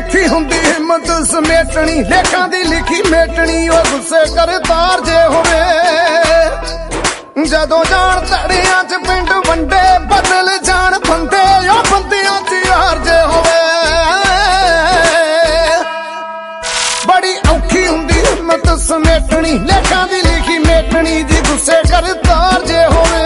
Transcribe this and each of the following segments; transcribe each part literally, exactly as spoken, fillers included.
औखी हुंदी हिम्मत समेटनी लेखां दी लिखी मेटनी ओ गुस्से कर तार जे होवे जदों जान तड़ियां च पिंड वंडे बदल जान बंदे ओ बंदियां च यार जे होवे बड़ी औखी हुंदी हिम्मत समेटनी लेखां दी लिखी मेटनी जी गुस्से कर तार जे होवे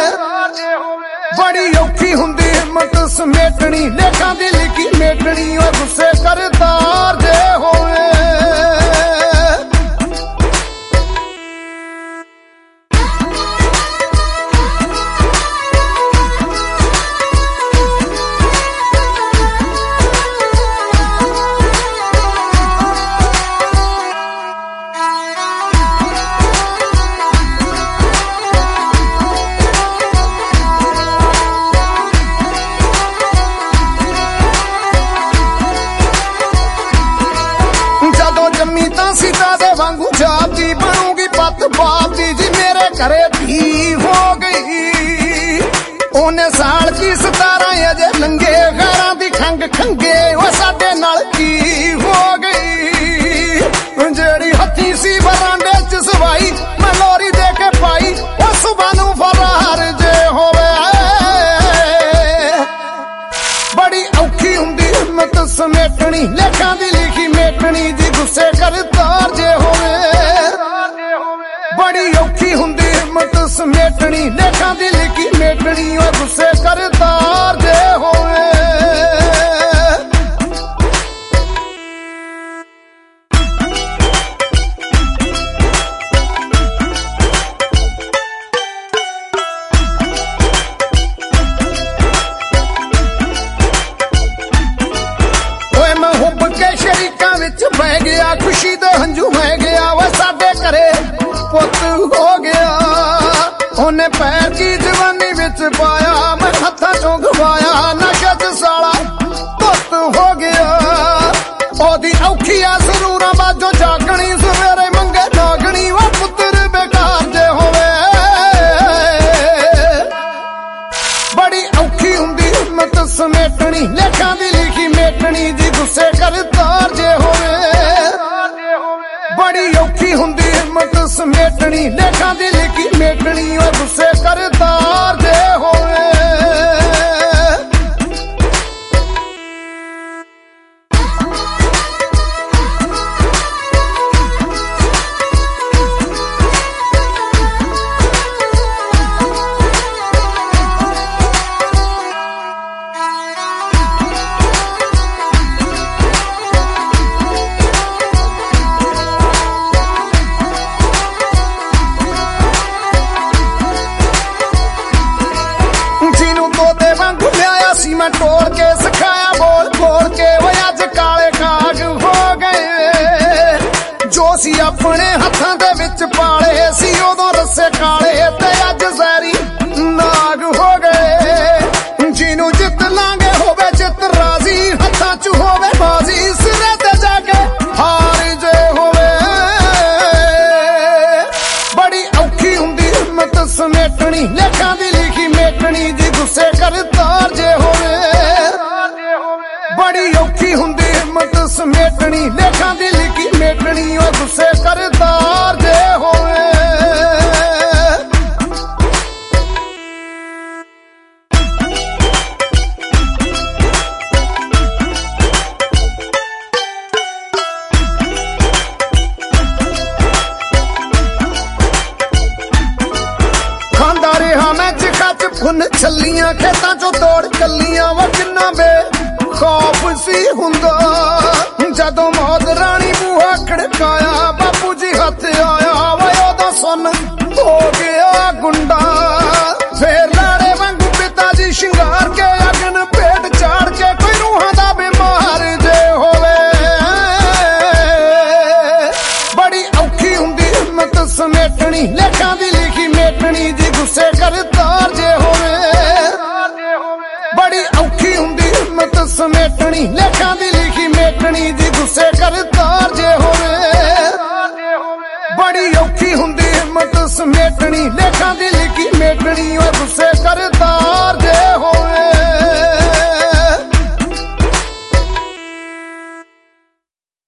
बड़ी औखी हुंदी हिम्मत समेटनी लेखां दी लिखी मेटनी ओ गुस्से कर तार जे होवे सीता दे वांगू जापदी बनूंगी पत बापदी जी मेरे घरे धी हो गई ओने साल की सतारा अजे लंगे गैरां दी खंग खंगे वो साडे नाल की हो गई जेड़ी हथी सी बरांडे च सवाई मैं लोरी दे के पाई उस बानू फरार जे होवे बड़ी औखी हुंदी हिम्मत समेटनी लेखां दी लिखी मेटनी जी गुस्से कर तार जे होवे बड़ी औखी हुंदी हिम्मत समेटनी लेखां दी लिखी मेटनी ओ गुस्से कर तार जे होवे बह गया खुशी दे हंजू बह गया वो साडे घरे पुत हो गया ओने पैर की जवानी विच पाया मैं हत्था चों गवाया नशे च साला पुत हो गया ओदी औखी आ जरूरा बाजो जागनी सवेरे मंगे नागनी वो पुत्र बेकार जे होवे बड़ी औखी हुंदी हिम्मत समेटनी लेखां दी लिखी मेटनी जी गुस्से कर तार जे होवे बड़ी औखी हुंदी हिम्मत समेटनी लेखां दी लिखी मेटनी ओ गुस्से कर तार जे होवे मैं तोड़ के सिखाया बोल बोल के वो अज काले काग हो गए जो सी अपने हथां दे विच पाले सी उदों रस्से काले ते अज जहरी नाग हो गए जिन्नू जित लांगे होवे जित राजी हथां च होवे बाजी सिरे ते जाके हार जे होवे बड़ी औखी हुंदी हिम्मत समेटनी लेखां दी लिखी मेटनी जी गुस्से कर तार जे होवे बड़ी औखी हुंदी हिम्मत समेटनी लेखां दी लिखी मेटनी ओ गुस्से कर तार जे होवे खांदा रहा मैं चिखा च फुन छलियां खेतां चों तोड़ कलियां वा किन्ना बे खौफ सी हुंदा जदों मौत रानी बूहा खड़काया बापू जी हथ आया वे उदों सुन हो गया गुंडा फिर लाड़े वांगू पिता जी शिंगार के अगन पेट चाड़ के कोई रूहां दा बीमार जे होवे बड़ी औखी हुंदी हिम्मत समेटनी लेखां दी लिखी मेटनी जी गुस्से कर तार जे होवे बड़ी औखी हुंदी हिम्मत समेटनी लेखां दी लिखी मेटनी जी गुस्से कर तार जे होवे बड़ी औखी हुंदी हिम्मत समेटनी लेखां दी लिखी मेटनी ओ गुस्से कर तार जे